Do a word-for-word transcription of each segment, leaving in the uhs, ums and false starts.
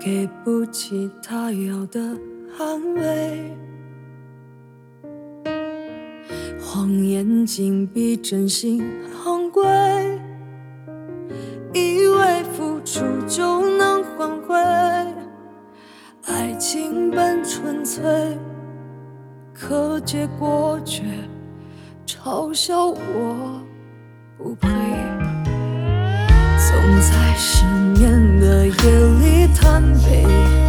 给不起他要的安慰。谎言竟比真心昂贵，以为付出就能换回，爱情本纯粹，可结果却嘲笑我不配。总在失眠的夜里贪杯，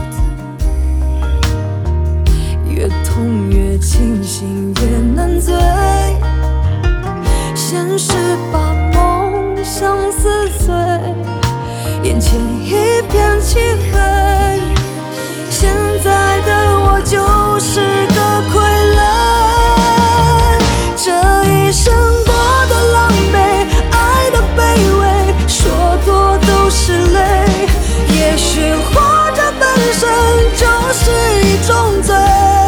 越痛越清醒越难醉，现实把梦想撕碎，眼前一片漆黑，现在的我就是个傀儡，这一生过得狼狈，爱的卑微，说多都是泪，也许活着本身就是一种罪，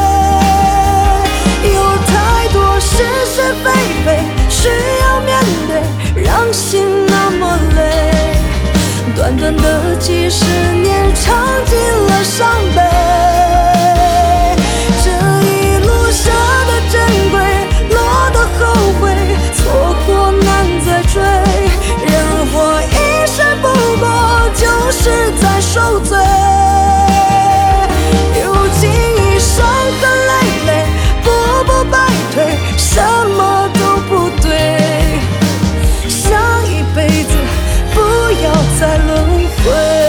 有太多是是非非需要面对，让心那么累，短短的几十年尝尽了伤悲，这一路舍得珍贵，落得后悔，错过难再追，人活一世不过就是在受罪，如今已伤痕累累，步步败退，什么都不对，想一辈子不要再轮回。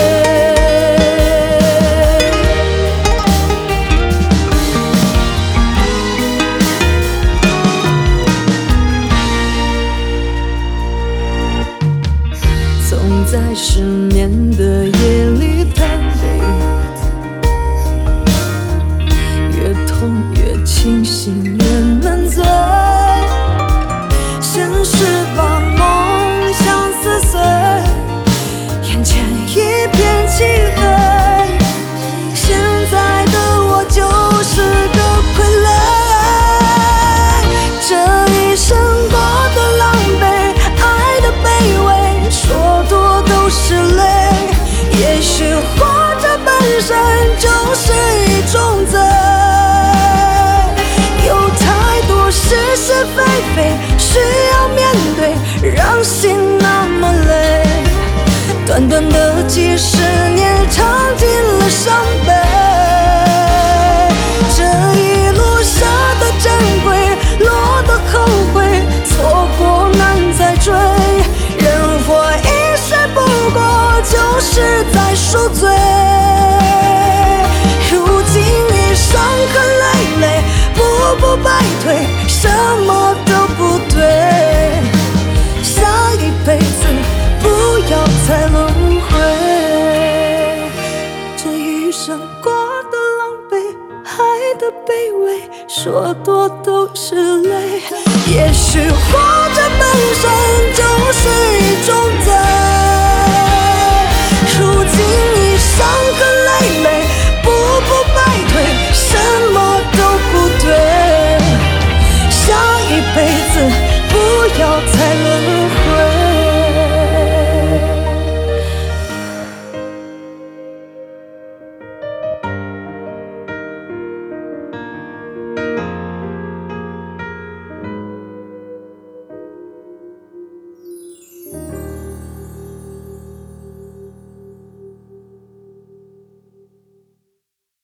总在失眠的夜里贪杯，越痛越清醒越难醉，现实把梦想撕碎，眼前一片漆黑，现在的我就是个傀儡，这一生过得狼狈，爱的卑微，说多都是泪，也许活着本身就是一种罪，有太多是是非非需要面对，让心那么累，短短的几十年尝尽了伤悲，这一路舍得珍贵，落得后悔，错过难再追，人活一世不过就是在受罪，如今已伤痕累累，步步败退，什么都不对，下一辈子不要再轮回，这一生过得狼狈，爱的卑微，说多都是泪，也许活着本身就